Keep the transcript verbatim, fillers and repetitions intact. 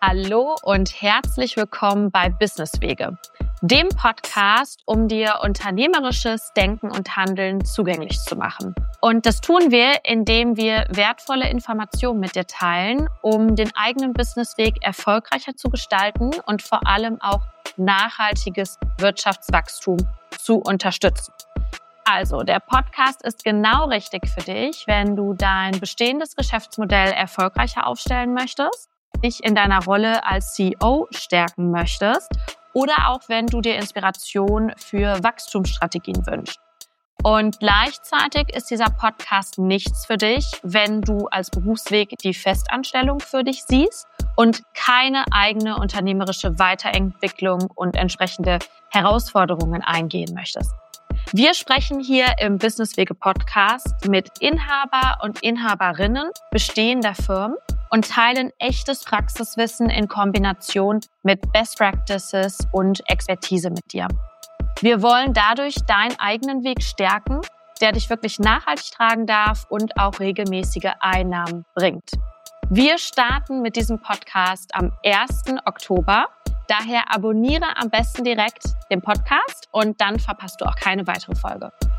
Hallo und herzlich willkommen bei Businesswege, dem Podcast, um dir unternehmerisches Denken und Handeln zugänglich zu machen. Und das tun wir, indem wir wertvolle Informationen mit dir teilen, um den eigenen Businessweg erfolgreicher zu gestalten und vor allem auch nachhaltiges Wirtschaftswachstum zu unterstützen. Also, der Podcast ist genau richtig für dich, wenn du dein bestehendes Geschäftsmodell erfolgreicher aufstellen möchtest, dich in deiner Rolle als C E O stärken möchtest oder auch wenn du dir Inspiration für Wachstumsstrategien wünschst. Und gleichzeitig ist dieser Podcast nichts für dich, wenn du als Berufsweg die Festanstellung für dich siehst und keine eigene unternehmerische Weiterentwicklung und entsprechende Herausforderungen eingehen möchtest. Wir sprechen hier im Businesswege-Podcast mit Inhaber und Inhaberinnen bestehender Firmen und teilen echtes Praxiswissen in Kombination mit Best Practices und Expertise mit dir. Wir wollen dadurch deinen eigenen Weg stärken, der dich wirklich nachhaltig tragen darf und auch regelmäßige Einnahmen bringt. Wir starten mit diesem Podcast am ersten Oktober. Daher abonniere am besten direkt den Podcast und dann verpasst du auch keine weitere Folge.